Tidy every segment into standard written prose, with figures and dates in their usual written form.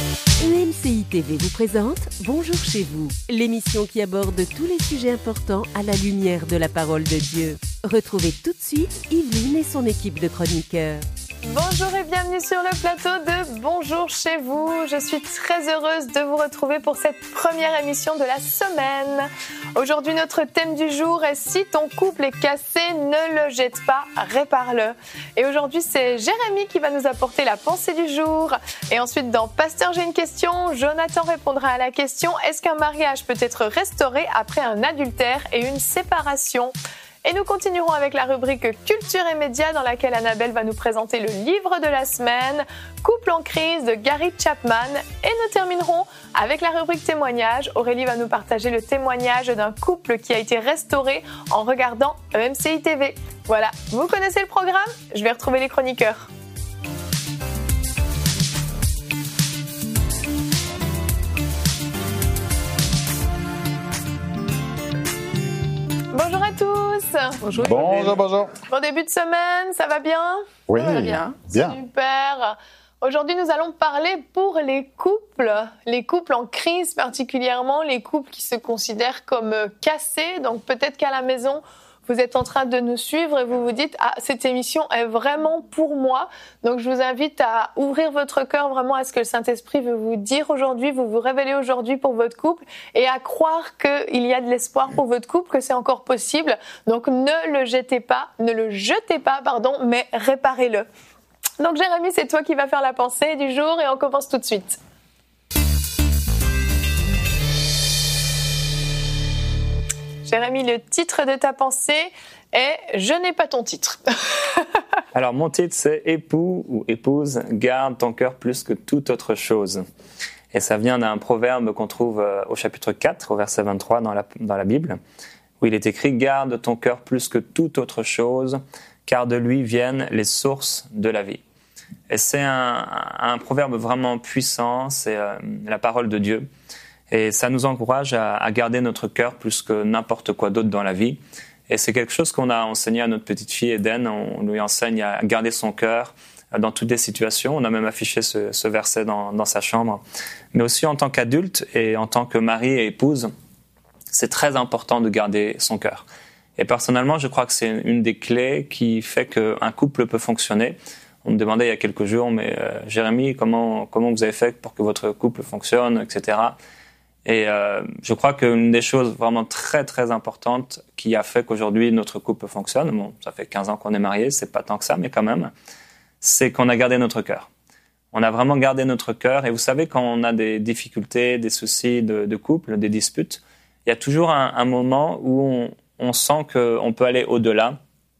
EMCI TV vous présente Bonjour chez vous, l'émission qui aborde tous les sujets importants à la lumière de la parole de Dieu. Retrouvez tout de suite Yveline et son équipe de chroniqueurs. Bonjour et bienvenue sur le plateau de Bonjour chez vous. Je suis très heureuse de vous retrouver pour cette première émission de la semaine. Aujourd'hui, notre thème du jour est « Si ton couple est cassé, ne le jette pas, répare-le ». Et aujourd'hui, c'est Jérémy qui va nous apporter la pensée du jour. Et ensuite, dans Pasteur, j'ai une question, Jonathan répondra à la question « Est-ce qu'un mariage peut être restauré après un adultère et une séparation ?» Et nous continuerons avec la rubrique Culture et Médias dans laquelle Annabelle va nous présenter le livre de la semaine, Couple en crise de Gary Chapman. Et nous terminerons avec la rubrique Témoignages. Aurélie va nous partager le témoignage d'un couple qui a été restauré en regardant EMCI TV. Voilà, vous connaissez le programme ? Je vais retrouver les chroniqueurs. Bonjour à tous. Bonjour. Bonjour. Bon début de semaine, ça va bien ? Oui, Ça va bien. Super. Aujourd'hui, nous allons parler pour les couples en crise particulièrement, les couples qui se considèrent comme cassés. Donc peut-être qu'à la maison, vous êtes en train de nous suivre et vous vous dites « Ah, cette émission est vraiment pour moi ». Donc je vous invite à ouvrir votre cœur vraiment à ce que le Saint-Esprit veut vous dire aujourd'hui, vous révéler aujourd'hui pour votre couple et à croire qu'il y a de l'espoir pour votre couple, que c'est encore possible. Donc ne le jetez pas, mais réparez-le. Donc Jérémy, c'est toi qui vas faire la pensée du jour et on commence tout de suite. Jérémy, le titre de ta pensée est « Je n'ai pas ton titre ». Alors, mon titre, c'est « Époux ou épouse, garde ton cœur plus que toute autre chose ». Et ça vient d'un proverbe qu'on trouve au chapitre 4, au verset 23 dans la Bible, où il est écrit « Garde ton cœur plus que toute autre chose, car de lui viennent les sources de la vie ». Et c'est un proverbe vraiment puissant, c'est la parole de Dieu. Et ça nous encourage à garder notre cœur plus que n'importe quoi d'autre dans la vie. Et c'est quelque chose qu'on a enseigné à notre petite fille Eden. On lui enseigne à garder son cœur dans toutes les situations. On a même affiché ce verset dans sa chambre. Mais aussi en tant qu'adulte et en tant que mari et épouse, c'est très important de garder son cœur. Et personnellement, je crois que c'est une des clés qui fait qu'un couple peut fonctionner. On me demandait il y a quelques jours, mais Jérémy, comment vous avez fait pour que votre couple fonctionne, etc. Et je crois qu'une des choses vraiment très très importantes qui a fait qu'aujourd'hui notre couple fonctionne, bon, ça fait 15 ans qu'on est mariés, c'est pas tant que ça, mais quand même, c'est qu'on a gardé notre cœur. On a vraiment gardé notre cœur. Et vous savez, quand on a des difficultés, des soucis de couple, des disputes, il y a toujours un moment où on sent qu'on peut aller au-delà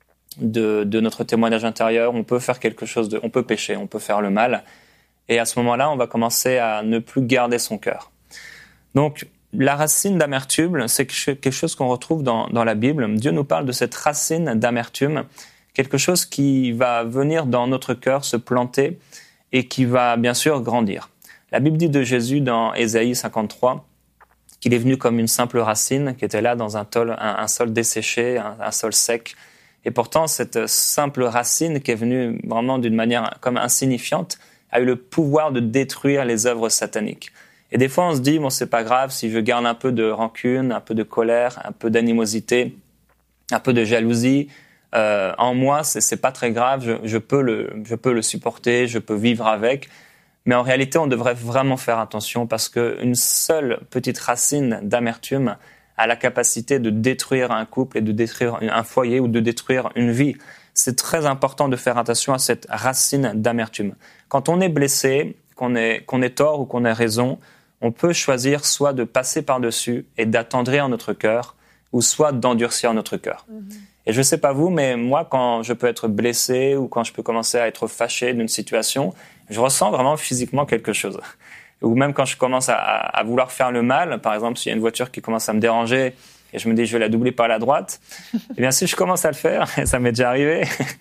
de notre témoignage intérieur. On peut faire quelque chose, on peut pécher, on peut faire le mal. Et à ce moment-là, on va commencer à ne plus garder son cœur. Donc, la racine d'amertume, c'est quelque chose qu'on retrouve dans la Bible. Dieu nous parle de cette racine d'amertume, quelque chose qui va venir dans notre cœur, se planter et qui va bien sûr grandir. La Bible dit de Jésus dans Ésaïe 53 qu'il est venu comme une simple racine qui était là dans un sol desséché, un sol sec. Et pourtant, cette simple racine qui est venue vraiment d'une manière comme insignifiante a eu le pouvoir de détruire les œuvres sataniques. Et des fois, on se dit, bon, c'est pas grave si je garde un peu de rancune, un peu de colère, un peu d'animosité, un peu de jalousie en moi, c'est pas très grave, je peux le supporter, je peux vivre avec. Mais en réalité, on devrait vraiment faire attention parce qu'une seule petite racine d'amertume a la capacité de détruire un couple et de détruire un foyer ou de détruire une vie. C'est très important de faire attention à cette racine d'amertume. Quand on est blessé, qu'on ait tort ou qu'on ait raison, on peut choisir soit de passer par-dessus et d'attendrir notre cœur, ou soit d'endurcir notre cœur. Et je ne sais pas vous, mais moi, quand je peux être blessé ou quand je peux commencer à être fâché d'une situation, je ressens vraiment physiquement quelque chose. Ou même quand je commence à vouloir faire le mal, par exemple, s'il y a une voiture qui commence à me déranger et je me dis je vais la doubler par la droite, eh bien si je commence à le faire, et ça m'est déjà arrivé,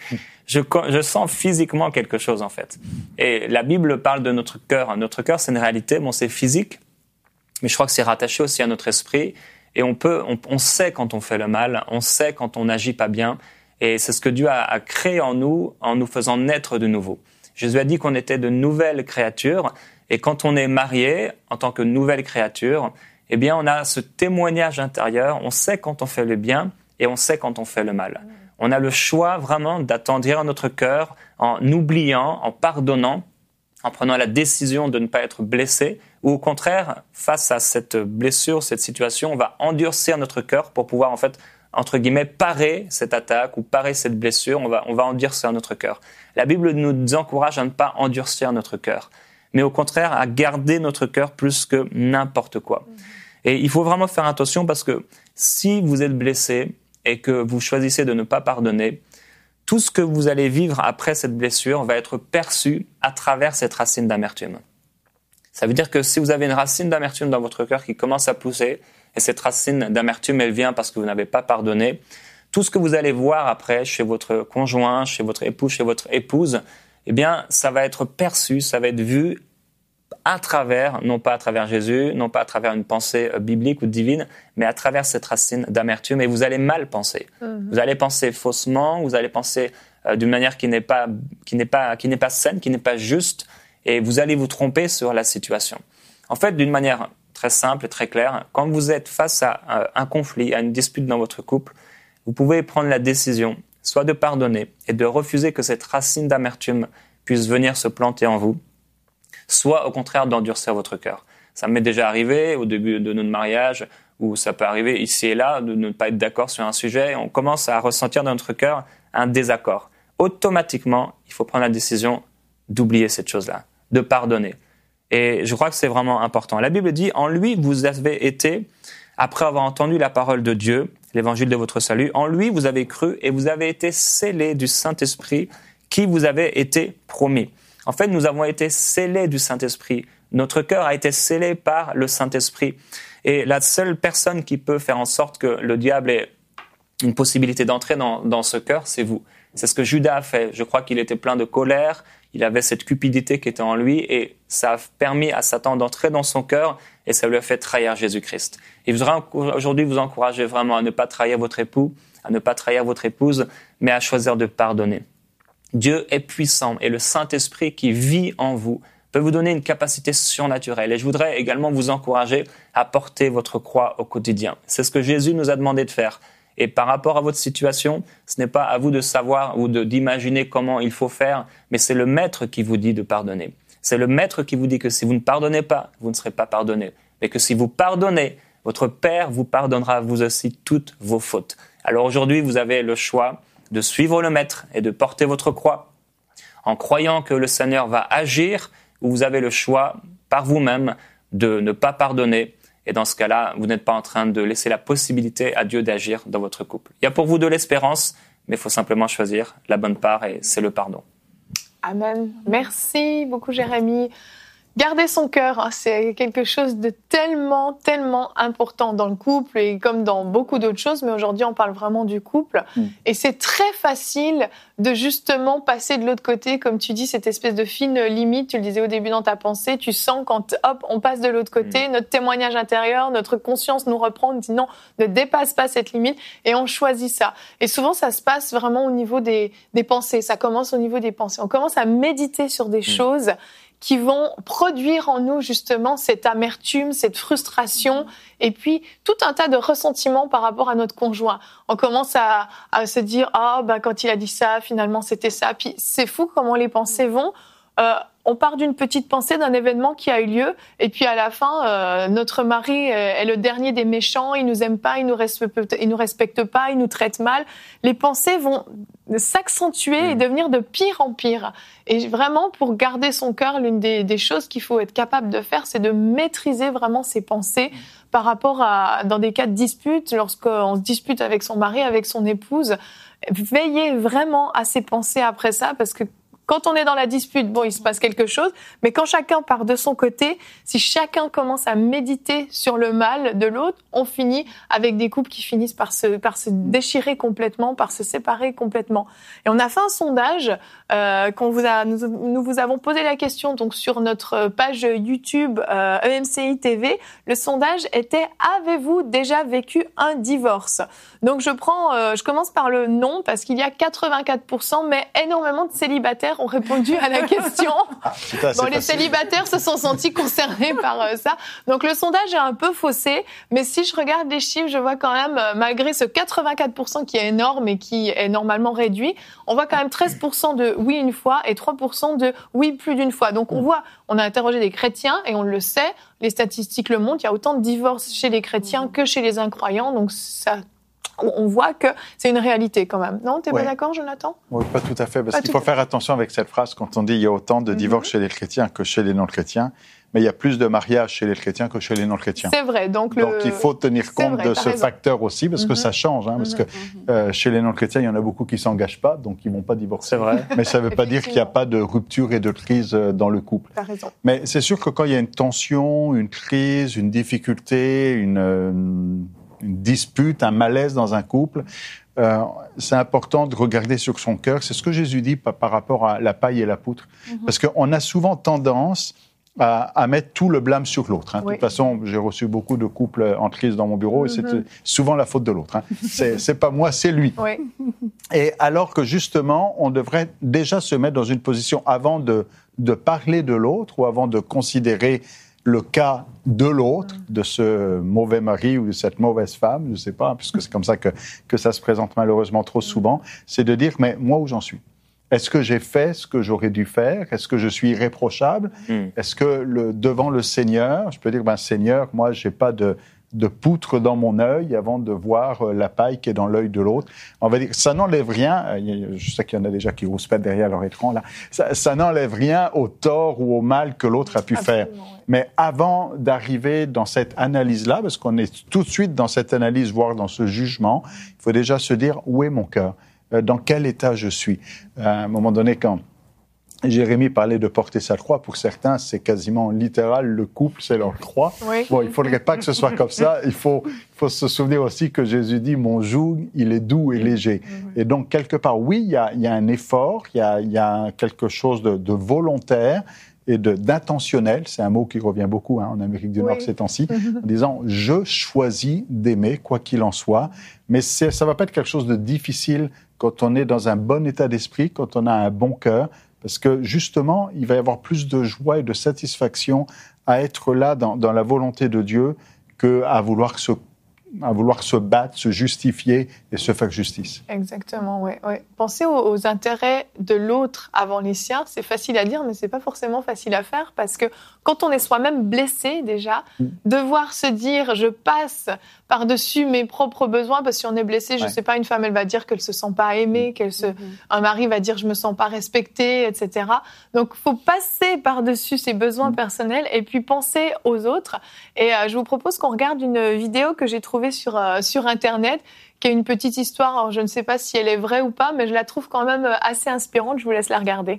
je sens physiquement quelque chose en fait. Et la Bible parle de notre cœur. Notre cœur, c'est une réalité, bon, c'est physique, mais je crois que c'est rattaché aussi à notre esprit. Et on sait quand on fait le mal, on sait quand on n'agit pas bien. Et c'est ce que Dieu a créé en nous faisant naître de nouveau. Jésus a dit qu'on était de nouvelles créatures. Et quand on est marié, en tant que nouvelle créature, eh bien, on a ce témoignage intérieur. On sait quand on fait le bien et on sait quand on fait le mal. On a le choix vraiment d'attendrir notre cœur en oubliant, en pardonnant, en prenant la décision de ne pas être blessé, ou au contraire, face à cette blessure, cette situation, on va endurcir notre cœur pour pouvoir, en fait, entre guillemets, parer cette attaque ou parer cette blessure. On va endurcir notre cœur. La Bible nous encourage à ne pas endurcir notre cœur, mais au contraire à garder notre cœur plus que n'importe quoi. Et il faut vraiment faire attention parce que si vous êtes blessé et que vous choisissez de ne pas pardonner, tout ce que vous allez vivre après cette blessure va être perçu à travers cette racine d'amertume. Ça veut dire que si vous avez une racine d'amertume dans votre cœur qui commence à pousser, et cette racine d'amertume, elle vient parce que vous n'avez pas pardonné, tout ce que vous allez voir après chez votre conjoint, chez votre époux, chez votre épouse, eh bien, ça va être perçu, ça va être vu à travers, non pas à travers Jésus, non pas à travers une pensée biblique ou divine, mais à travers cette racine d'amertume, et vous allez mal penser. Vous allez penser faussement, vous allez penser d'une manière qui n'est pas saine, qui n'est pas juste, et vous allez vous tromper sur la situation. En fait, d'une manière très simple et très claire, quand vous êtes face à un conflit, à une dispute dans votre couple, vous pouvez prendre la décision, soit de pardonner et de refuser que cette racine d'amertume puisse venir se planter en vous, soit au contraire d'endurcir votre cœur. Ça m'est déjà arrivé au début de notre mariage, ou ça peut arriver ici et là, de ne pas être d'accord sur un sujet, et on commence à ressentir dans notre cœur un désaccord. Automatiquement, il faut prendre la décision d'oublier cette chose-là, de pardonner. Et je crois que c'est vraiment important. La Bible dit, en lui, vous avez été, après avoir entendu la parole de Dieu, l'évangile de votre salut, en lui, vous avez cru et vous avez été scellés du Saint-Esprit qui vous avait été promis. En fait, nous avons été scellés du Saint-Esprit. Notre cœur a été scellé par le Saint-Esprit. Et la seule personne qui peut faire en sorte que le diable ait une possibilité d'entrer dans ce cœur, c'est vous. C'est ce que Judas a fait. Je crois qu'il était plein de colère. Il avait cette cupidité qui était en lui et ça a permis à Satan d'entrer dans son cœur et ça lui a fait trahir Jésus-Christ. Et je voudrais aujourd'hui vous encourager vraiment à ne pas trahir votre époux, à ne pas trahir votre épouse, mais à choisir de pardonner. Dieu est puissant et le Saint-Esprit qui vit en vous peut vous donner une capacité surnaturelle. Et je voudrais également vous encourager à porter votre croix au quotidien. C'est ce que Jésus nous a demandé de faire. Et par rapport à votre situation, ce n'est pas à vous de savoir ou d'imaginer comment il faut faire, mais c'est le Maître qui vous dit de pardonner. C'est le Maître qui vous dit que si vous ne pardonnez pas, vous ne serez pas pardonné. Mais que si vous pardonnez, votre Père vous pardonnera vous aussi toutes vos fautes. Alors aujourd'hui, vous avez le choix de suivre le Maître et de porter votre croix en croyant que le Seigneur va agir, ou vous avez le choix par vous-même de ne pas pardonner. Et dans ce cas-là, vous n'êtes pas en train de laisser la possibilité à Dieu d'agir dans votre couple. Il y a pour vous de l'espérance, mais il faut simplement choisir la bonne part et c'est le pardon. Amen. Merci beaucoup, Jérémy. Garder son cœur, c'est quelque chose de tellement, tellement important dans le couple et comme dans beaucoup d'autres choses, mais aujourd'hui on parle vraiment du couple. Et c'est très facile de justement passer de l'autre côté, comme tu dis, cette espèce de fine limite, tu le disais au début dans ta pensée, tu sens quand hop, on passe de l'autre côté, notre témoignage intérieur, notre conscience nous reprend, on dit non, ne dépasse pas cette limite et on choisit ça. Et souvent ça se passe vraiment au niveau des pensées, ça commence au niveau des pensées. On commence à méditer sur des choses qui vont produire en nous justement cette amertume, cette frustration et puis tout un tas de ressentiments par rapport à notre conjoint. On commence à se dire quand il a dit ça, finalement c'était ça. Puis c'est fou comment les pensées vont. On part d'une petite pensée d'un événement qui a eu lieu et puis à la fin notre mari est le dernier des méchants, il nous aime pas, il nous respecte pas, il nous traite mal. Les pensées vont s'accentuer et devenir de pire en pire. Et vraiment pour garder son cœur, l'une des choses qu'il faut être capable de faire, c'est de maîtriser vraiment ses pensées par rapport à dans des cas de dispute, lorsqu'on se dispute avec son mari, avec son épouse, veillez vraiment à ses pensées après ça parce que quand on est dans la dispute, il se passe quelque chose, mais quand chacun part de son côté, si chacun commence à méditer sur le mal de l'autre, on finit avec des couples qui finissent par se déchirer complètement, par se séparer complètement. Et on a fait un sondage, nous vous avons posé la question donc sur notre page YouTube EMCI TV. Le sondage était « Avez-vous déjà vécu un divorce ?» Donc je commence par le non parce qu'il y a 84%, mais énormément de célibataires célibataires ont répondu à la question. Les facile. Célibataires se sont sentis concernés par ça. Donc le sondage est un peu faussé, mais si je regarde les chiffres, je vois quand même, malgré ce 84% qui est énorme et qui est normalement réduit, on voit quand même 13% de oui une fois et 3% de oui plus d'une fois. Donc on a interrogé des chrétiens et on le sait, les statistiques le montrent, il y a autant de divorces chez les chrétiens que chez les incroyants, donc ça... On voit que c'est une réalité quand même. Non, t'es pas d'accord, Jonathan ? Oui, pas tout à fait, parce qu'il faut faire attention avec cette phrase quand on dit il y a autant de divorces chez les chrétiens que chez les non-chrétiens, mais il y a plus de mariages chez les chrétiens que chez les non-chrétiens. C'est vrai. Donc il faut tenir compte de ce facteur aussi, parce que ça change, parce que chez les non-chrétiens, il y en a beaucoup qui s'engagent pas, donc ils vont pas divorcer. C'est vrai. Mais ça veut pas dire qu'il n'y a pas de rupture et de crise dans le couple. T'as raison. Mais c'est sûr que quand il y a une tension, une crise, une difficulté, une dispute, un malaise dans un couple, c'est important de regarder sur son cœur. C'est ce que Jésus dit par rapport à la paille et la poutre. Parce qu'on a souvent tendance à mettre tout le blâme sur l'autre. De toute façon, j'ai reçu beaucoup de couples en crise dans mon bureau et c'est souvent la faute de l'autre. C'est pas moi, c'est lui. Et alors que justement, on devrait déjà se mettre dans une position avant de parler de l'autre ou avant de considérer le cas de l'autre, de ce mauvais mari ou de cette mauvaise femme, je ne sais pas, puisque c'est comme ça que ça se présente malheureusement trop souvent, c'est de dire, mais moi où j'en suis ? Est-ce que j'ai fait ce que j'aurais dû faire ? Est-ce que je suis irréprochable ? Est-ce que devant le Seigneur, je peux dire, Seigneur, moi j'ai pas de poutre dans mon œil avant de voir la paille qui est dans l'œil de l'autre. On va dire, ça n'enlève rien, je sais qu'il y en a déjà qui rouspètent derrière leur écran, là. Ça n'enlève rien au tort ou au mal que l'autre a pu faire. Mais avant d'arriver dans cette analyse-là, parce qu'on est tout de suite dans cette analyse, voire dans ce jugement, il faut déjà se dire, où est mon cœur ? Dans quel état je suis ? À un moment donné, quand Jérémie parlait de porter sa croix. Pour certains, c'est quasiment littéral. Le couple, c'est leur croix. Bon, il faudrait pas que ce soit comme ça. Il faut se souvenir aussi que Jésus dit, mon joug, il est doux et léger. Et donc, quelque part, oui, il y a un effort, il y a quelque chose de volontaire et d'intentionnel. C'est un mot qui revient beaucoup en Amérique du Nord ces temps-ci, en disant, je choisis d'aimer, quoi qu'il en soit. Mais ça va pas être quelque chose de difficile quand on est dans un bon état d'esprit, quand on a un bon cœur. Parce que justement, il va y avoir plus de joie et de satisfaction à être là dans la volonté de Dieu qu'à vouloir se battre, se justifier et se faire justice. Exactement, oui. Penser aux intérêts de l'autre avant les siens, c'est facile à dire, mais c'est pas forcément facile à faire parce que quand on est soi-même blessé déjà, devoir se dire je passe par-dessus mes propres besoins, parce que si on est blessé, je sais pas, une femme elle va dire qu'elle se sent pas aimée, un mari va dire je me sens pas respecté, etc. Donc faut passer par-dessus ses besoins personnels et puis penser aux autres. Et je vous propose qu'on regarde une vidéo que j'ai trouvée sur Internet, qui est une petite histoire. Alors, je ne sais pas si elle est vraie ou pas, mais je la trouve quand même assez inspirante. Je vous laisse la regarder.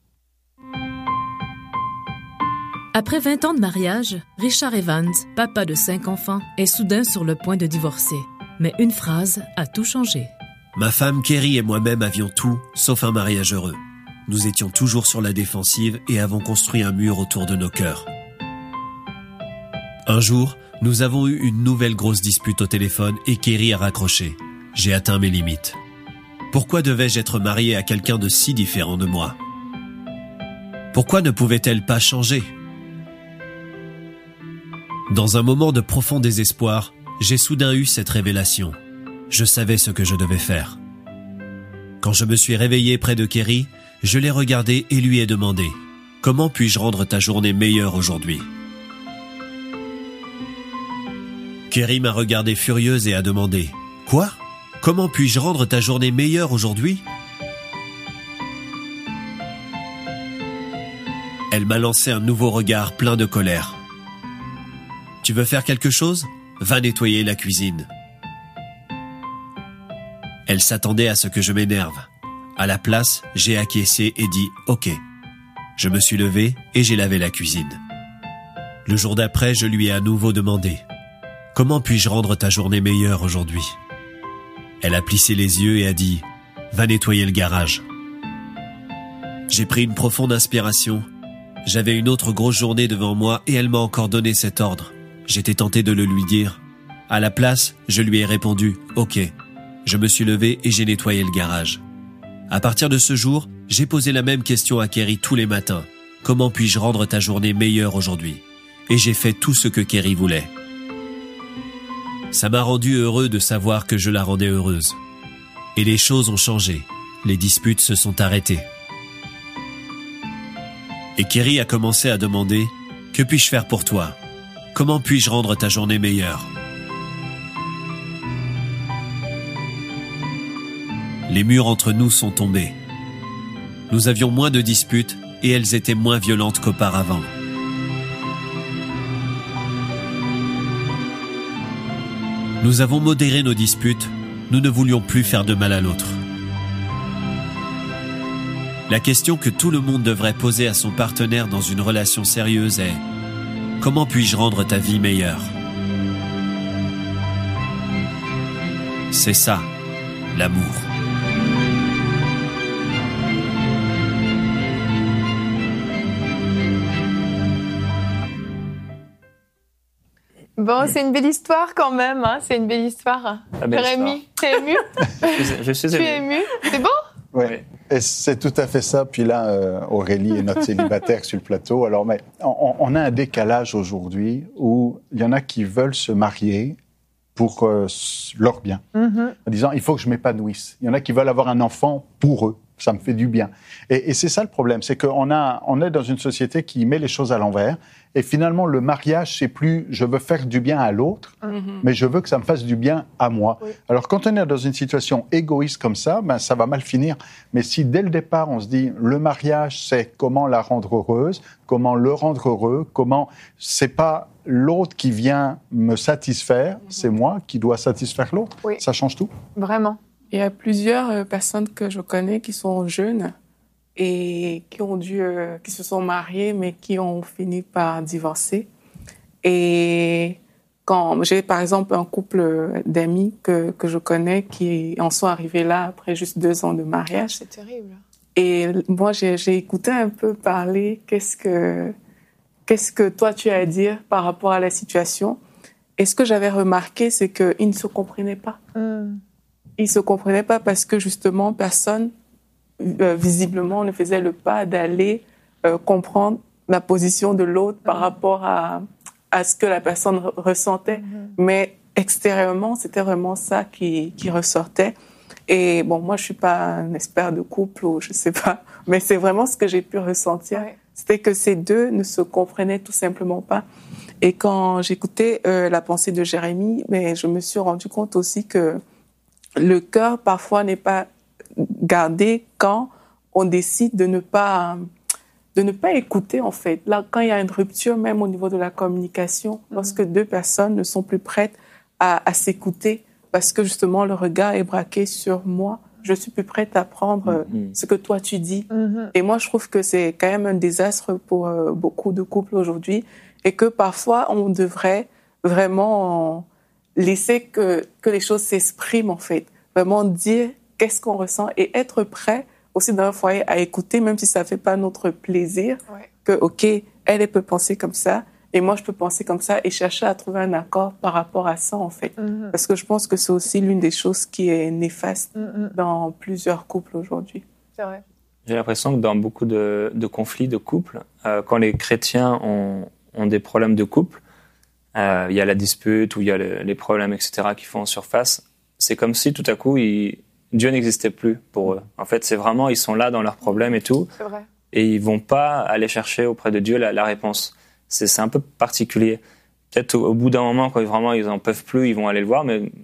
Après 20 ans de mariage, Richard Evans, papa de 5 enfants, est soudain sur le point de divorcer. Mais une phrase a tout changé. Ma femme Kerry et moi-même avions tout, sauf un mariage heureux. Nous étions toujours sur la défensive et avons construit un mur autour de nos cœurs. Un jour, nous avons eu une nouvelle grosse dispute au téléphone et Kerry a raccroché. J'ai atteint mes limites. Pourquoi devais-je être marié à quelqu'un de si différent de moi ? Pourquoi ne pouvait-elle pas changer ? Dans un moment de profond désespoir, j'ai soudain eu cette révélation. Je savais ce que je devais faire. Quand je me suis réveillé près de Kerry, je l'ai regardé et lui ai demandé « Comment puis-je rendre ta journée meilleure aujourd'hui ?» Kerry m'a regardé furieuse et a demandé « Quoi ? Comment puis-je rendre ta journée meilleure aujourd'hui ?» Elle m'a lancé un nouveau regard plein de colère. « Tu veux faire quelque chose ? Va nettoyer la cuisine. » Elle s'attendait à ce que je m'énerve. À la place, j'ai acquiescé et dit « Ok ». Je me suis levé et j'ai lavé la cuisine. Le jour d'après, je lui ai à nouveau demandé « Comment puis-je rendre ta journée meilleure aujourd'hui ?» Elle a plissé les yeux et a dit « Va nettoyer le garage. » J'ai pris une profonde inspiration. J'avais une autre grosse journée devant moi et elle m'a encore donné cet ordre. J'étais tenté de le lui dire. À la place, je lui ai répondu « Ok ». Je me suis levé et j'ai nettoyé le garage. À partir de ce jour, J'ai posé la même question à Kerry tous les matins. Comment puis-je rendre ta journée meilleure aujourd'hui? Et j'ai fait tout ce que Kerry voulait. Ça m'a rendu heureux de savoir que je la rendais heureuse. Et les choses ont changé. Les disputes se sont arrêtées. Et Kerry a commencé à demander « Que puis-je faire pour toi? Comment puis-je rendre ta journée meilleure ?» Les murs entre nous sont tombés. Nous avions moins de disputes et elles étaient moins violentes qu'auparavant. Nous avons modéré nos disputes, nous ne voulions plus faire de mal à l'autre. La question que tout le monde devrait poser à son partenaire dans une relation sérieuse est « Comment puis-je rendre ta vie meilleure ?» C'est ça, l'amour. Bon, c'est une belle histoire quand même, hein. C'est une belle histoire. Rémi, t'es ému? Je suis ému. Tu es ému? C'est bon? Oui, et c'est tout à fait ça. Puis là, Aurélie est notre célibataire sur le plateau. Alors, mais on a un décalage aujourd'hui où il y en a qui veulent se marier pour leur bien, en disant « il faut que je m'épanouisse ». Il y en a qui veulent avoir un enfant pour eux. Ça me fait du bien. Et c'est ça le problème, c'est qu'on est dans une société qui met les choses à l'envers. Et finalement, le mariage, c'est plus « je veux faire du bien à l'autre, mais je veux que ça me fasse du bien à moi oui. ». Alors, quand on est dans une situation égoïste comme ça, ben, ça va mal finir. Mais si, dès le départ, on se dit « le mariage, c'est comment la rendre heureuse, comment le rendre heureux, comment… » C'est pas l'autre qui vient me satisfaire, c'est moi qui dois satisfaire l'autre. Oui. Ça change tout. Vraiment. Il y a plusieurs personnes que je connais qui sont jeunes et qui se sont mariées, mais qui ont fini par divorcer. Et quand j'ai, par exemple, un couple d'amis que je connais qui en sont arrivés là après juste 2 ans de mariage. C'est terrible. Et moi, j'ai écouté un peu parler qu'est-ce que toi tu as à dire par rapport à la situation. Et ce que j'avais remarqué, c'est qu'ils ne se comprenaient pas. Ils ne se comprenaient pas parce que, justement, personne, visiblement, ne faisait le pas d'aller comprendre la position de l'autre par rapport à ce que la personne ressentait. Mais extérieurement, c'était vraiment ça qui ressortait. Et bon, moi, je ne suis pas un expert de couple ou je ne sais pas, mais c'est vraiment ce que j'ai pu ressentir. Ouais. C'était que ces deux ne se comprenaient tout simplement pas. Et quand j'écoutais la pensée de Jérémie, mais je me suis rendu compte aussi que le cœur, parfois, n'est pas gardé quand on décide de ne pas écouter, en fait. Là, quand il y a une rupture, même au niveau de la communication, lorsque 2 personnes ne sont plus prêtes à s'écouter, parce que, justement, le regard est braqué sur moi, je suis plus prête à prendre ce que toi, tu dis. Et moi, je trouve que c'est quand même un désastre pour beaucoup de couples aujourd'hui, et que parfois, on devrait vraiment laisser que les choses s'expriment, en fait. Vraiment dire qu'est-ce qu'on ressent et être prêt aussi dans un foyer à écouter, même si ça ne fait pas notre plaisir, que, OK, elle peut penser comme ça et moi, je peux penser comme ça et chercher à trouver un accord par rapport à ça, en fait. Parce que je pense que c'est aussi l'une des choses qui est néfaste dans plusieurs couples aujourd'hui. C'est vrai. J'ai l'impression que dans beaucoup de conflits de couple, quand les chrétiens ont des problèmes de couple, il y a la dispute ou il y a les problèmes, etc., qui font en surface. C'est comme si tout à coup, Dieu n'existait plus pour eux. En fait, c'est vraiment, ils sont là dans leurs problèmes et tout. C'est vrai. Et ils vont pas aller chercher auprès de Dieu la réponse. C'est un peu particulier. Peut-être au bout d'un moment, quand vraiment ils en peuvent plus, ils vont aller le voir, mais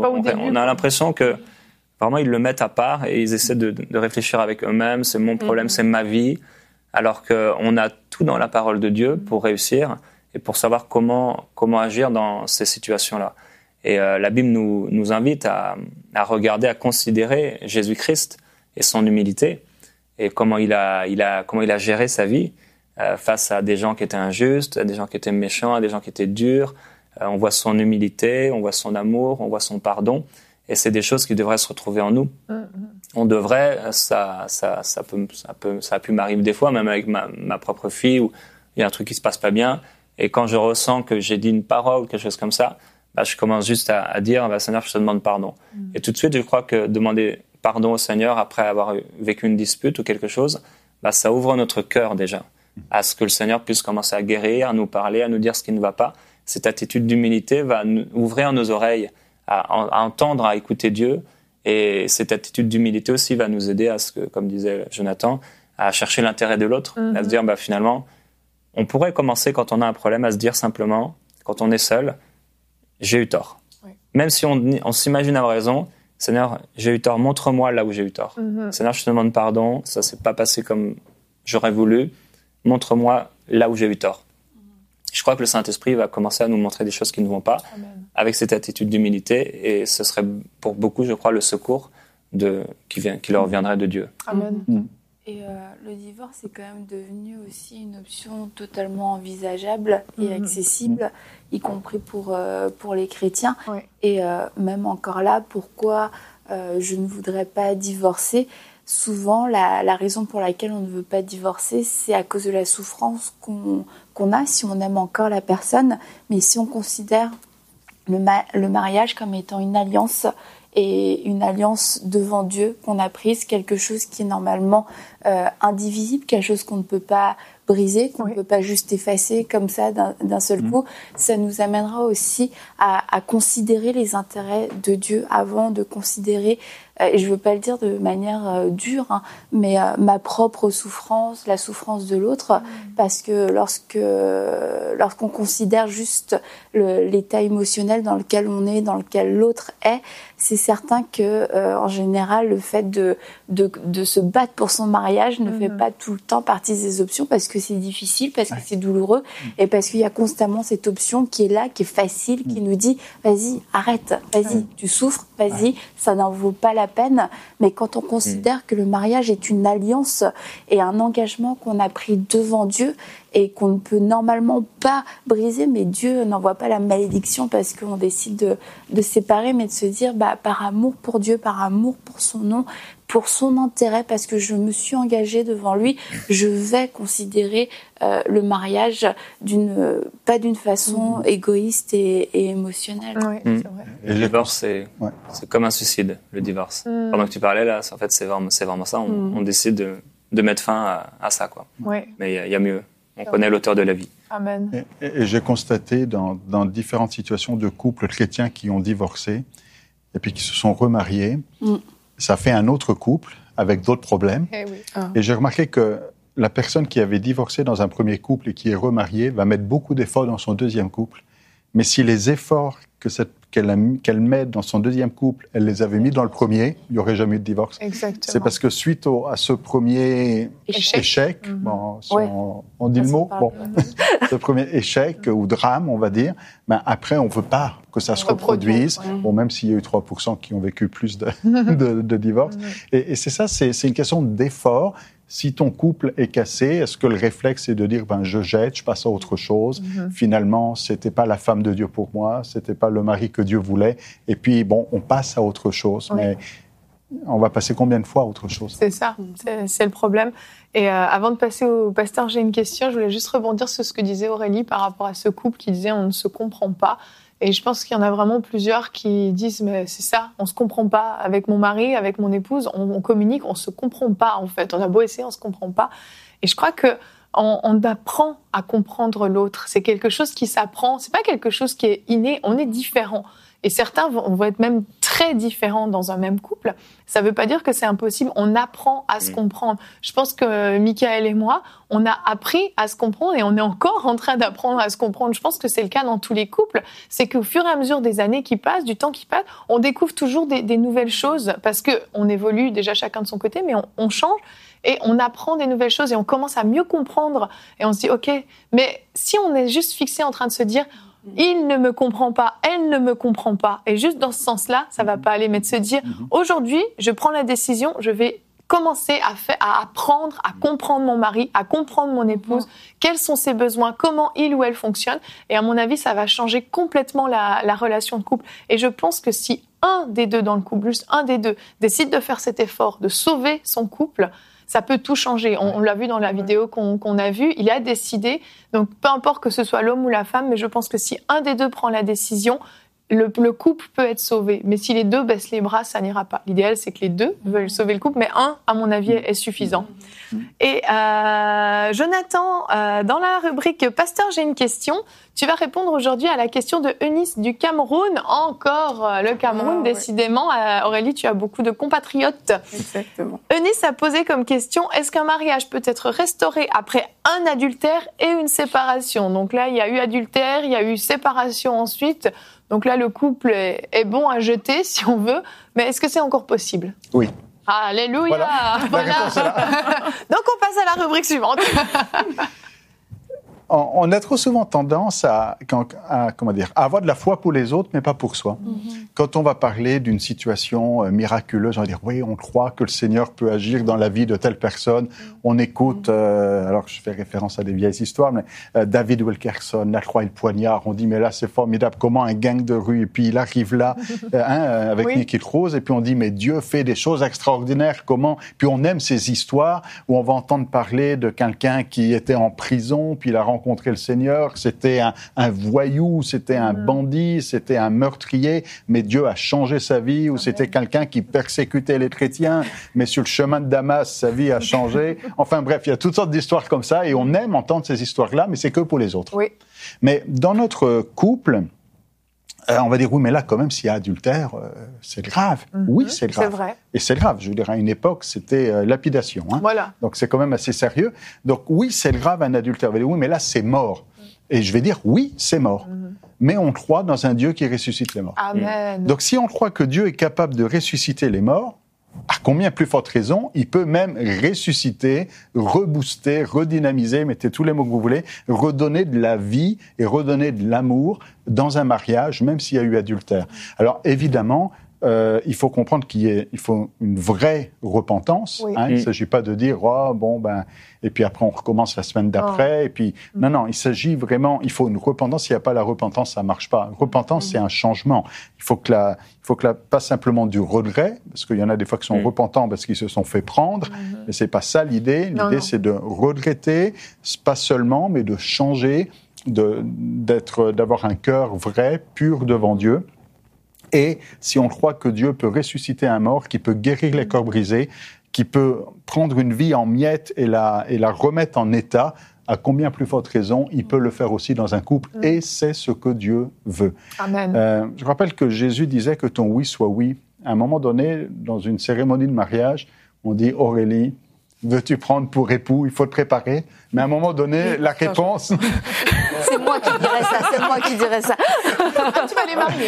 on a l'impression que vraiment ils le mettent à part et ils essaient de réfléchir avec eux-mêmes. C'est mon problème, c'est ma vie. Alors qu'on a tout dans la parole de Dieu pour réussir et pour savoir comment agir dans ces situations-là. Et la Bible nous invite à regarder, à considérer Jésus-Christ et son humilité et comment il a géré sa vie face à des gens qui étaient injustes, à des gens qui étaient méchants, à des gens qui étaient durs. On voit son humilité, on voit son amour, on voit son pardon. Et c'est des choses qui devraient se retrouver en nous. On devrait, ça a pu m'arriver des fois, même avec ma propre fille, où il y a un truc qui se passe pas bien. Et quand je ressens que j'ai dit une parole ou quelque chose comme ça, je commence juste à dire, Seigneur, je te demande pardon. Et tout de suite, je crois que demander pardon au Seigneur après avoir vécu une dispute ou quelque chose, ça ouvre notre cœur déjà à ce que le Seigneur puisse commencer à guérir, à nous parler, à nous dire ce qui ne va pas. Cette attitude d'humilité va ouvrir nos oreilles à entendre, à écouter Dieu. Et cette attitude d'humilité aussi va nous aider à ce que, comme disait Jonathan, à chercher l'intérêt de l'autre, à se dire finalement, on pourrait commencer quand on a un problème à se dire simplement, quand on est seul, j'ai eu tort. Oui. Même si on s'imagine avoir raison, Seigneur, j'ai eu tort, montre-moi là où j'ai eu tort. Seigneur, je te demande pardon, ça s'est pas passé comme j'aurais voulu, montre-moi là où j'ai eu tort. Je crois que le Saint-Esprit va commencer à nous montrer des choses qui ne vont pas. Amen. Avec cette attitude d'humilité, et ce serait pour beaucoup, je crois, le secours qui leur viendrait de Dieu. Amen. Et le divorce est quand même devenu aussi une option totalement envisageable et accessible, y compris pour les chrétiens. Oui. Et même encore là, pourquoi je ne voudrais pas divorcer ? Souvent, la raison pour laquelle on ne veut pas divorcer, c'est à cause de la souffrance qu'on a si on aime encore la personne. Mais si on considère le mariage comme étant une alliance, et une alliance devant Dieu qu'on a prise, quelque chose qui est normalement indivisible, quelque chose qu'on ne peut pas briser, qu'on ne peut pas juste effacer comme ça d'un seul coup, ça nous amènera aussi à considérer les intérêts de Dieu avant de considérer, et je ne veux pas le dire de manière dure, mais ma propre souffrance, la souffrance de l'autre, parce que lorsqu'on considère juste l'état émotionnel dans lequel on est, dans lequel l'autre est, c'est certain que en général le fait de se battre pour son mariage ne fait pas tout le temps partie des options, parce que c'est difficile, parce que c'est douloureux, et parce qu'il y a constamment cette option qui est là, qui est facile, qui nous dit vas-y, arrête, vas-y, tu souffres, vas-y, ça n'en vaut pas la peine. Mais quand on considère que le mariage est une alliance et un engagement qu'on a pris devant Dieu et qu'on ne peut normalement pas briser, mais Dieu n'envoie pas la malédiction parce qu'on décide de séparer, mais de se dire par amour pour Dieu, par amour pour son nom, pour son intérêt, parce que je me suis engagée devant lui, je vais considérer le mariage pas d'une façon égoïste et émotionnelle. Oui, c'est vrai. Le divorce, c'est comme un suicide, le divorce. Pendant que tu parlais, là, en fait, c'est vraiment ça. On décide de mettre fin à ça, quoi. Oui. Mais il y a mieux. On connaît l'auteur de la vie. Amen. Et j'ai constaté dans différentes situations de couples chrétiens qui ont divorcé et puis qui se sont remariés, ça fait un autre couple avec d'autres problèmes. Et j'ai remarqué que la personne qui avait divorcé dans un premier couple et qui est remariée va mettre beaucoup d'efforts dans son deuxième couple. Mais si les efforts qu'elle met dans son deuxième couple, elle les avait mis dans le premier, il n'y aurait jamais eu de divorce. Exactement. C'est parce que suite à ce premier échec, on dit le mot, ce premier échec ou drame, on va dire, après on ne veut pas que ça se reproduise, même s'il y a eu 3% qui ont vécu plus de divorces. Et c'est ça, c'est une question d'effort. Si ton couple est cassé, est-ce que le réflexe est de dire je jette, je passe à autre chose. Finalement, c'était pas la femme de Dieu pour moi, c'était pas le mari que Dieu voulait. Et puis on passe à autre chose. Mais on va passer combien de fois à autre chose? C'est ça, c'est le problème. Et avant de passer au pasteur, j'ai une question. Je voulais juste rebondir sur ce que disait Aurélie par rapport à ce couple qui disait on ne se comprend pas. Et je pense qu'il y en a vraiment plusieurs qui disent mais c'est ça, on se comprend pas avec mon mari, avec mon épouse, on communique, on se comprend pas en fait. On a beau essayer, on se comprend pas. Et je crois que on apprend à comprendre l'autre. C'est quelque chose qui s'apprend. C'est pas quelque chose qui est inné. On est différents. Et certains vont être même très différents dans un même couple. Ça ne veut pas dire que c'est impossible. On apprend à se comprendre. Je pense que Michael et moi, on a appris à se comprendre et on est encore en train d'apprendre à se comprendre. Je pense que c'est le cas dans tous les couples. C'est qu'au fur et à mesure des années qui passent, du temps qui passe, on découvre toujours des nouvelles choses parce qu'on évolue déjà chacun de son côté, mais on change et on apprend des nouvelles choses et on commence à mieux comprendre. Et on se dit, OK, mais si on est juste fixé en train de se dire il ne me comprend pas, elle ne me comprend pas. Et juste dans ce sens-là, ça va pas aller. Mais de se dire, aujourd'hui, je prends la décision, je vais commencer à apprendre, à comprendre mon mari, à comprendre mon épouse, quels sont ses besoins, comment il ou elle fonctionne. Et à mon avis, ça va changer complètement la relation de couple. Et je pense que si un des deux dans le couple, juste un des deux, décide de faire cet effort, de sauver son couple, ça peut tout changer. On l'a vu dans la vidéo qu'on a vue. Il a décidé, donc peu importe que ce soit l'homme ou la femme, mais je pense que si un des deux prend la décision, le couple peut être sauvé. Mais si les deux baissent les bras, ça n'ira pas. L'idéal, c'est que les deux veulent sauver le couple, mais un, à mon avis, est suffisant. Et Jonathan, dans la rubrique « Pasteur, j'ai une question », tu vas répondre aujourd'hui à la question de Eunice du Cameroun. Encore le Cameroun, décidément. Aurélie, tu as beaucoup de compatriotes. Exactement. Eunice a posé comme question, est-ce qu'un mariage peut être restauré après un adultère et une séparation ? Donc là, il y a eu adultère, il y a eu séparation ensuite. Donc là, le couple est bon à jeter, si on veut. Mais est-ce que c'est encore possible ? Oui. Alléluia. Voilà. La réponse est là. Donc on passe à la rubrique suivante. On a trop souvent tendance à avoir de la foi pour les autres, mais pas pour soi. Quand on va parler d'une situation miraculeuse, on va dire oui, on croit que le Seigneur peut agir dans la vie de telle personne. On écoute, alors je fais référence à des vieilles histoires, mais David Wilkerson, la croix et le poignard. On dit mais là c'est formidable, comment un gang de rue, et puis il arrive là avec Nicky Rose, et puis on dit mais Dieu fait des choses extraordinaires. Comment ? Puis on aime ces histoires où on va entendre parler de quelqu'un qui était en prison, puis il a rencontré le Seigneur, c'était un voyou, c'était un bandit, c'était un meurtrier, mais Dieu a changé sa vie, ou c'était quelqu'un qui persécutait les chrétiens, mais sur le chemin de Damas, sa vie a changé. Enfin bref, il y a toutes sortes d'histoires comme ça, et on aime entendre ces histoires-là, mais c'est que pour les autres. Oui. Mais dans notre couple, on va dire, oui, mais là, quand même, s'il y a adultère, c'est grave. Oui, c'est grave. C'est vrai. Et c'est grave. Je veux dire, à une époque, c'était lapidation. Voilà. Donc, c'est quand même assez sérieux. Donc, oui, c'est grave, un adultère. On va dire, oui, mais là, c'est mort. Et je vais dire, oui, c'est mort. Mais on croit dans un Dieu qui ressuscite les morts. Amen. Donc, si on croit que Dieu est capable de ressusciter les morts, à combien plus forte raison, il peut même ressusciter, rebooster, redynamiser, mettez tous les mots que vous voulez, redonner de la vie et redonner de l'amour dans un mariage, même s'il y a eu adultère. Alors évidemment, il faut comprendre il faut une vraie repentance. Oui. Il ne s'agit pas de dire et puis après on recommence la semaine d'après. Et puis non, il s'agit vraiment. Il faut une repentance. S'il n'y a pas la repentance, ça marche pas. Repentance, c'est un changement. Il faut que pas simplement du regret, parce qu'il y en a des fois qui sont repentants parce qu'ils se sont fait prendre. Mais c'est pas ça l'idée. L'idée c'est de regretter, pas seulement, mais de changer, d'avoir un cœur vrai, pur devant Dieu. Et si on croit que Dieu peut ressusciter un mort, qui peut guérir les cœurs brisés, qui peut prendre une vie en miettes et la remettre en état, à combien plus forte raison, il peut le faire aussi dans un couple. Et c'est ce que Dieu veut. Amen. Je rappelle que Jésus disait que ton oui soit oui. À un moment donné, dans une cérémonie de mariage, on dit « Aurélie, veux-tu prendre pour époux ? Il faut te préparer. » Mais à un moment donné, la réponse... C'est moi qui dirais ça. Tu vas les marier.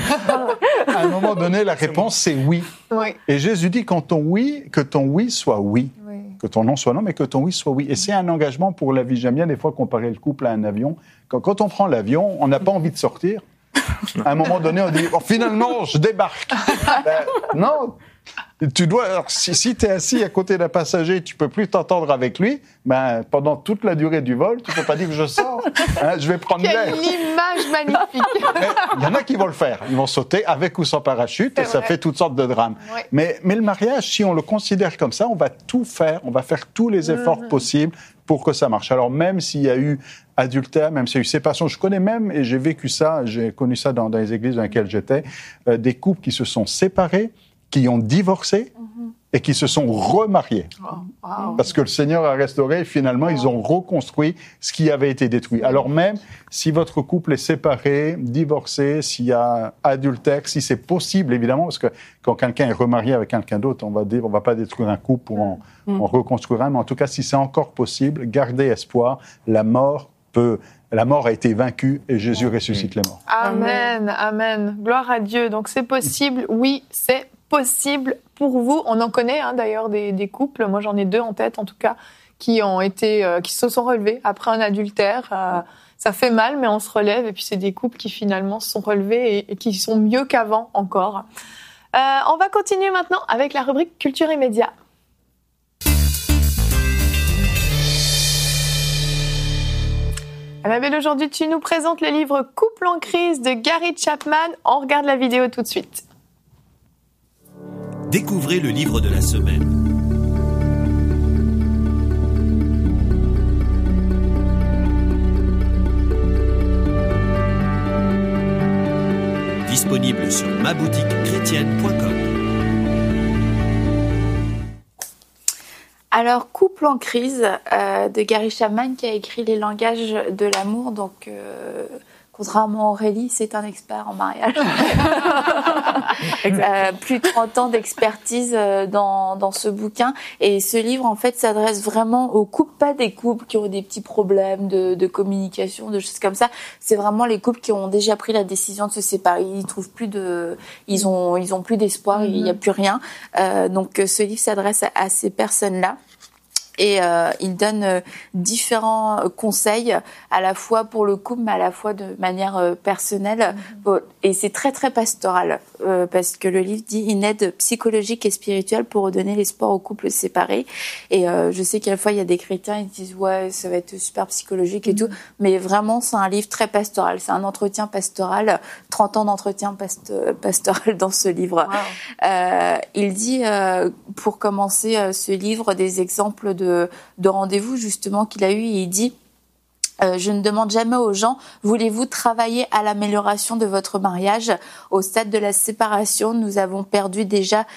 À un moment donné, la réponse, c'est oui. Oui. Et Jésus dit que ton oui soit oui. Que ton non soit non, mais que ton oui soit oui. Et c'est un engagement pour la vie. J'aime bien des fois comparer le couple à un avion. Quand on prend l'avion, on n'a pas envie de sortir. À un moment donné, on dit finalement, je débarque. Non. Tu dois, alors, si tu es assis à côté d'un passager, tu peux plus t'entendre avec lui, pendant toute la durée du vol, tu peux pas dire que je sors, je vais prendre l'air. Quelle image magnifique. Il y en a qui vont le faire, ils vont sauter avec ou sans parachute, et ça fait toutes sortes de drames. Oui. Mais le mariage, si on le considère comme ça, on va tout faire, on va faire tous les efforts possibles pour que ça marche. Alors même s'il y a eu adultère, même s'il y a eu séparation, je connais même, et j'ai vécu ça, j'ai connu ça dans les églises dans lesquelles j'étais, des couples qui se sont séparés, qui ont divorcé et qui se sont remariés. Parce que le Seigneur a restauré et finalement, ils ont reconstruit ce qui avait été détruit. Alors même, si votre couple est séparé, divorcé, s'il y a adultère, si c'est possible, évidemment, parce que quand quelqu'un est remarié avec quelqu'un d'autre, on va pas détruire un couple pour en reconstruire un, mais en tout cas, si c'est encore possible, gardez espoir, la mort a été vaincue et Jésus ressuscite les morts. Amen, amen. Gloire à Dieu. Donc c'est possible, oui, c'est possible pour vous. On en connaît d'ailleurs des couples, moi j'en ai 2 en tête en tout cas, qui se sont relevés après un adultère. Ça fait mal, mais on se relève, et puis c'est des couples qui finalement se sont relevés et qui sont mieux qu'avant encore. On va continuer maintenant avec la rubrique Culture et Médias. Annabelle, aujourd'hui tu nous présentes le livre Couple en crise de Gary Chapman. On regarde la vidéo tout de suite. Découvrez le livre de la semaine. disponible sur maboutiquechrétienne.com. Alors, Couple en crise de Gary Chapman qui a écrit Les langages de l'amour. Donc, contrairement à Aurélie, c'est un expert en mariage. Plus de 30 ans d'expertise dans ce bouquin. Et ce livre, en fait, s'adresse vraiment aux couples, pas des couples qui ont des petits problèmes de communication, de choses comme ça. C'est vraiment les couples qui ont déjà pris la décision de se séparer. Ils ont plus d'espoir, il n'y a plus rien. Donc, ce livre s'adresse à ces personnes-là. Et il donne différents conseils à la fois pour le couple mais à la fois de manière personnelle et c'est très très pastoral parce que le livre dit une aide psychologique et spirituelle pour redonner l'espoir aux couples séparés et je sais qu'à la fois il y a des chrétiens ils disent ouais ça va être super psychologique et tout mais vraiment c'est un livre très pastoral, c'est un entretien pastoral, 30 ans d'entretien pastoral dans ce livre. Wow. Il dit pour commencer ce livre des exemples de rendez-vous justement qu'il a eu et il dit je ne demande jamais aux gens voulez-vous travailler à l'amélioration de votre mariage au stade de la séparation on a perdu déjà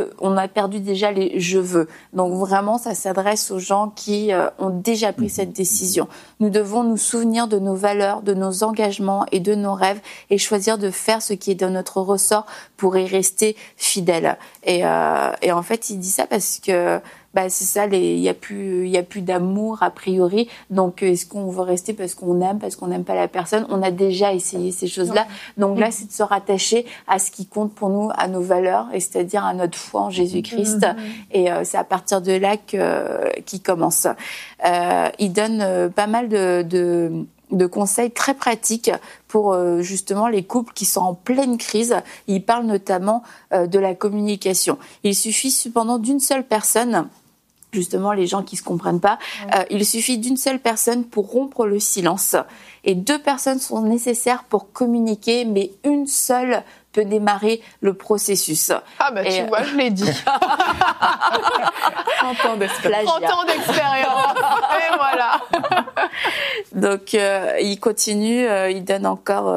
les je veux donc vraiment ça s'adresse aux gens qui ont déjà pris cette décision. Nous devons nous souvenir de nos valeurs, de nos engagements et de nos rêves et choisir de faire ce qui est de notre ressort pour y rester fidèle et en fait il dit ça parce que c'est ça, il y a plus d'amour a priori. Donc est-ce qu'on veut rester parce qu'on n'aime pas la personne? On a déjà essayé ces choses-là. Donc là, c'est de se rattacher à ce qui compte pour nous, à nos valeurs, et c'est-à-dire à notre foi en Jésus-Christ. Et c'est à partir de là qu'il commence. Il donne pas mal de conseils très pratiques pour justement les couples qui sont en pleine crise. Il parle notamment de la communication. Il suffit cependant d'une seule personne. Justement, les gens qui se comprennent pas, il suffit d'une seule personne pour rompre le silence. Et 2 personnes sont nécessaires pour communiquer, mais une seule peut démarrer le processus. Ah tu vois, je l'ai dit. 30 ans d'expérience. 30 ans d'expérience. Et voilà. Donc, il continue, il donne encore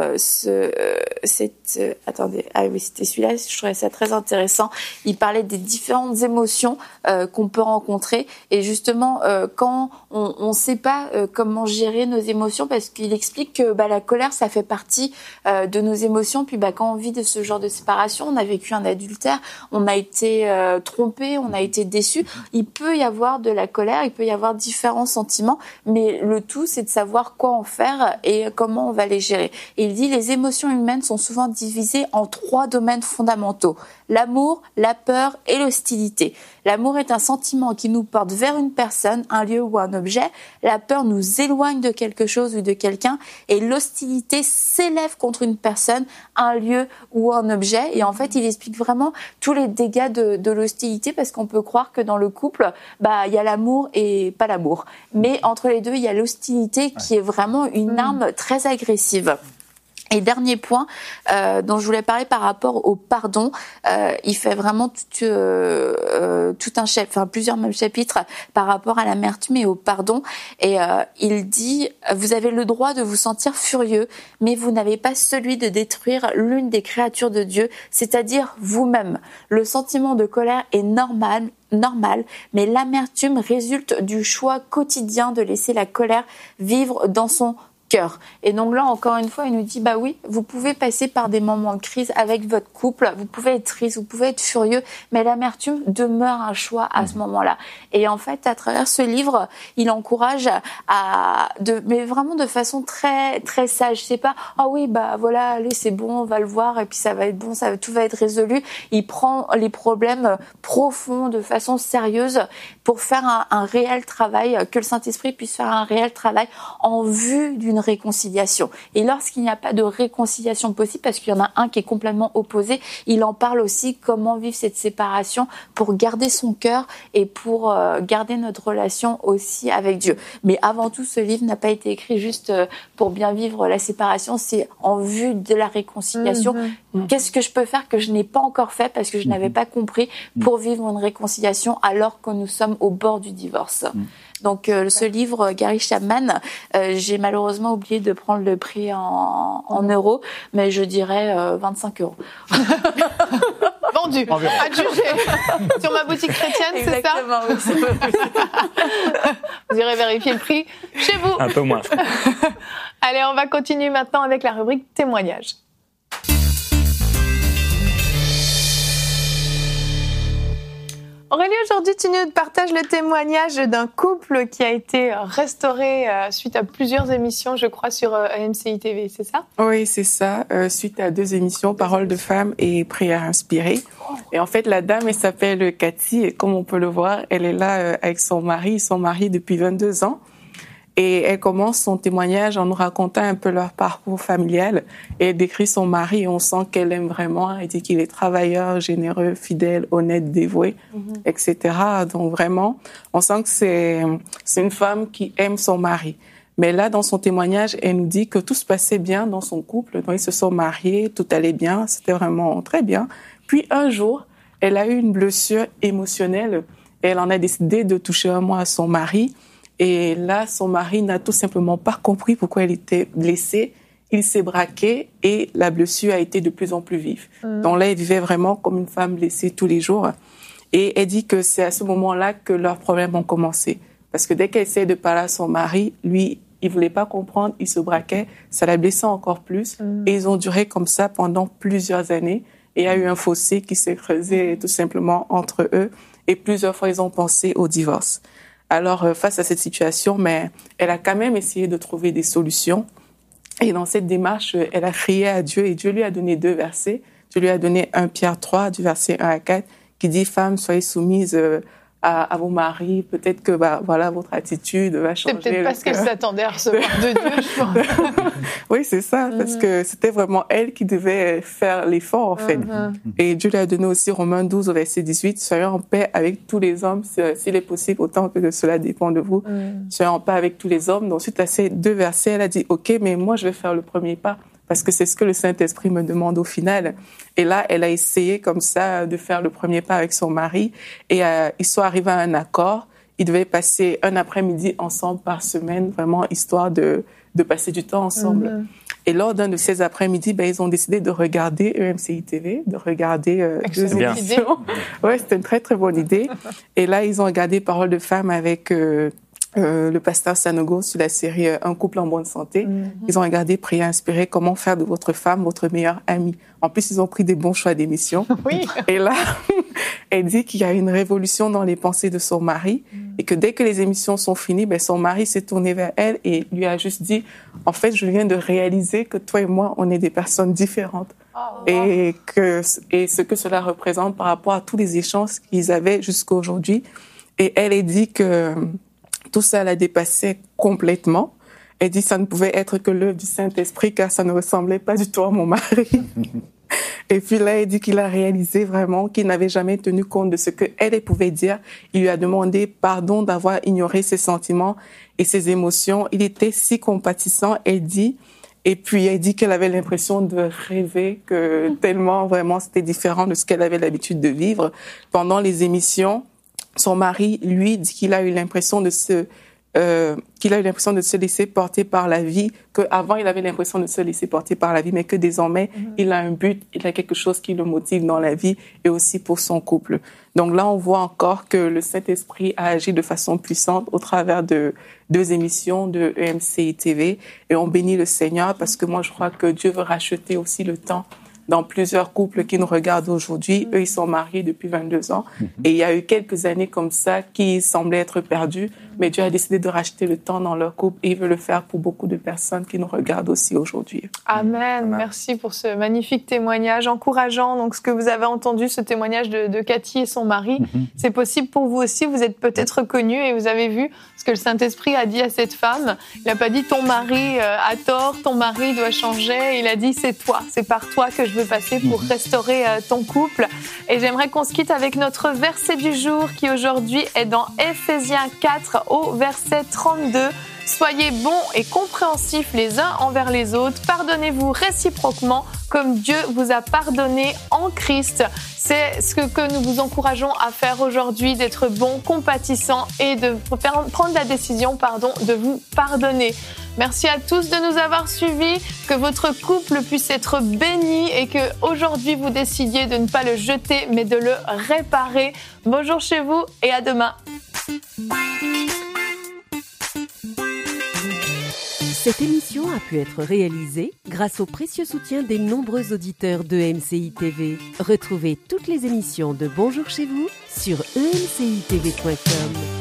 attendez, oui, c'était celui-là, je trouvais ça très intéressant. Il parlait des différentes émotions qu'on peut rencontrer et justement, quand on sait pas comment gérer nos émotions, parce qu'il explique que la colère, ça fait partie de nos émotions, puis quand on vit de ce genre de séparation, on a vécu un adultère, on a été trompé, on a été déçu, il peut y avoir de la colère, il peut y avoir différents sentiments, mais le tout, c'est de savoir quoi en faire et comment on va les gérer. Et il dit, les émotions humaines sont souvent divisées en 3 domaines fondamentaux. L'amour, la peur et l'hostilité. L'amour est un sentiment qui nous porte vers une personne, un lieu ou un objet. La peur nous éloigne de quelque chose ou de quelqu'un. Et l'hostilité s'élève contre une personne, un lieu ou un objet. Et en fait, il explique vraiment tous les dégâts de l'hostilité parce qu'on peut croire que dans le couple, il y a l'amour et pas l'amour. Mais entre les deux, il y a l'hostilité qui est vraiment une arme très agressive. Et dernier point dont je voulais parler par rapport au pardon, il fait vraiment tout un chapitre, plusieurs mêmes chapitres par rapport à l'amertume et au pardon. Et il dit, vous avez le droit de vous sentir furieux, mais vous n'avez pas celui de détruire l'une des créatures de Dieu, c'est-à-dire vous-même. Le sentiment de colère est normal, mais l'amertume résulte du choix quotidien de laisser la colère vivre dans son cœur. Et donc là, encore une fois, il nous dit, oui, vous pouvez passer par des moments de crise avec votre couple, vous pouvez être triste, vous pouvez être furieux, mais l'amertume demeure un choix à ce moment-là. Et en fait, à travers ce livre, il encourage mais vraiment de façon très, très sage. C'est pas, voilà, allez, c'est bon, on va le voir, et puis ça va être bon, tout va être résolu. Il prend les problèmes profonds de façon sérieuse pour faire un réel travail, que le Saint-Esprit puisse faire un réel travail en vue d'une réconciliation. Et lorsqu'il n'y a pas de réconciliation possible, parce qu'il y en a un qui est complètement opposé, il en parle aussi comment vivre cette séparation pour garder son cœur et pour garder notre relation aussi avec Dieu. Mais avant tout, ce livre n'a pas été écrit juste pour bien vivre la séparation, c'est en vue de la réconciliation. Qu'est-ce que je peux faire que je n'ai pas encore fait parce que je n'avais pas compris pour vivre une réconciliation alors que nous sommes au bord du divorce. Donc ce livre, Gary Chapman, j'ai malheureusement oublié de prendre le prix en euros, mais je dirais 25 €. Vendu, à juger. Sur ma boutique chrétienne, exactement, c'est ça? Oui. Vous irez vérifier le prix chez vous. Un peu moins. Allez, on va continuer maintenant avec la rubrique témoignages. Aurélie, aujourd'hui, tu nous partages le témoignage d'un couple qui a été restauré suite à plusieurs émissions, je crois, sur AMCI TV, c'est ça? Oui, c'est ça, suite à 2 émissions, Paroles de femmes et Prières inspirées. Et en fait, la dame, elle s'appelle Cathy, et comme on peut le voir, elle est là avec son mari. Ils sont mariés depuis 22 ans. Et elle commence son témoignage en nous racontant un peu leur parcours familial. Et elle décrit son mari et on sent qu'elle l'aime vraiment. Elle dit qu'il est travailleur, généreux, fidèle, honnête, dévoué, etc. Donc vraiment, on sent que c'est une femme qui aime son mari. Mais là, dans son témoignage, elle nous dit que tout se passait bien dans son couple. Donc, ils se sont mariés, tout allait bien, c'était vraiment très bien. Puis un jour, elle a eu une blessure émotionnelle et elle en a décidé de toucher un mot à son mari. Et là, son mari n'a tout simplement pas compris pourquoi elle était blessée. Il s'est braqué et la blessure a été de plus en plus vive. Donc là, elle vivait vraiment comme une femme blessée tous les jours. Et elle dit que c'est à ce moment-là que leurs problèmes ont commencé. Parce que dès qu'elle essayait de parler à son mari, lui, il voulait pas comprendre, il se braquait, ça la blessait encore plus. Et ils ont duré comme ça pendant plusieurs années. Et il y a eu un fossé qui s'est creusé tout simplement entre eux. Et plusieurs fois, ils ont pensé au divorce. Alors, face à cette situation, mais elle a quand même essayé de trouver des solutions. Et dans cette démarche, elle a crié à Dieu et Dieu lui a donné 2 versets. Dieu lui a donné 1 Pierre 3, du verset 1 à 4, qui dit « Femmes, soyez soumises à vos maris. Peut-être que voilà, votre attitude va changer. » C'est peut-être parce qu'elle s'attendait à recevoir de Dieu, je pense. Oui, c'est ça, parce que c'était vraiment elle qui devait faire l'effort, en fait. Et Dieu lui a donné aussi Romains 12, au verset 18, « Soyez en paix avec tous les hommes, s'il est possible, autant que cela dépend de vous. Soyez en paix avec tous les hommes. » Donc, suite à ces 2 versets, elle a dit, « OK, mais moi, je vais faire le premier pas. » Parce que c'est ce que le Saint-Esprit me demande au final. Et là, elle a essayé comme ça de faire le premier pas avec son mari. Et ils sont arrivés à un accord. Ils devaient passer un après-midi ensemble par semaine, vraiment, histoire de passer du temps ensemble. Et lors d'un de ces après-midi, ils ont décidé de regarder EMCI TV, de regarder 2 émissions. Ouais, c'était une très, très bonne idée. Et là, ils ont regardé Paroles de femmes avec le pasteur Sanogo sur la série Un couple en bonne santé. Ils ont regardé Prières inspirées, comment faire de votre femme votre meilleure amie. En plus, ils ont pris des bons choix d'émissions. Oui. Et là, elle dit qu'il y a une révolution dans les pensées de son mari et que dès que les émissions sont finies, son mari s'est tourné vers elle et lui a juste dit « En fait, je viens de réaliser que toi et moi, on est des personnes différentes. » Et ce que cela représente par rapport à tous les échanges qu'ils avaient jusqu'à aujourd'hui. Et elle a dit que tout ça la dépassait complètement. Elle dit que ça ne pouvait être que l'œuvre du Saint-Esprit car ça ne ressemblait pas du tout à mon mari. Et puis là, elle dit qu'il a réalisé vraiment qu'il n'avait jamais tenu compte de ce qu'elle pouvait dire. Il lui a demandé pardon d'avoir ignoré ses sentiments et ses émotions. Il était si compatissant, elle dit. Et puis, elle dit qu'elle avait l'impression de rêver, que tellement vraiment c'était différent de ce qu'elle avait l'habitude de vivre. Pendant les émissions, son mari, lui, dit qu'il a eu l'impression de se laisser porter par la vie, qu'avant, il avait l'impression de se laisser porter par la vie, mais que désormais, il a un but, il a quelque chose qui le motive dans la vie et aussi pour son couple. Donc là, on voit encore que le Saint-Esprit a agi de façon puissante au travers de 2 émissions de EMCI TV et on bénit le Seigneur parce que moi, je crois que Dieu veut racheter aussi le temps dans plusieurs couples qui nous regardent aujourd'hui. Eux, ils sont mariés depuis 22 ans. Et il y a eu quelques années comme ça qui semblaient être perdues, mais Dieu a décidé de racheter le temps dans leur couple et il veut le faire pour beaucoup de personnes qui nous regardent aussi aujourd'hui. Amen. Merci pour ce magnifique témoignage encourageant. Donc, ce que vous avez entendu, ce témoignage de Cathy et son mari, c'est possible pour vous aussi. Vous êtes peut-être reconnus et vous avez vu ce que le Saint-Esprit a dit à cette femme. Il n'a pas dit ton mari a tort, ton mari doit changer. Il a dit c'est toi, c'est par toi que je veux passer pour restaurer ton couple. Et j'aimerais qu'on se quitte avec notre verset du jour qui aujourd'hui est dans Éphésiens 4 au verset 32. Soyez bons et compréhensifs les uns envers les autres. Pardonnez-vous réciproquement comme Dieu vous a pardonné en Christ. C'est ce que nous vous encourageons à faire aujourd'hui, d'être bons, compatissants et de prendre la décision, de vous pardonner. Merci à tous de nous avoir suivis, que votre couple puisse être béni et que aujourd'hui vous décidiez de ne pas le jeter mais de le réparer. Bonjour chez vous et à demain. Cette émission a pu être réalisée grâce au précieux soutien des nombreux auditeurs de MCI TV. Retrouvez toutes les émissions de Bonjour chez vous sur emcitv.com.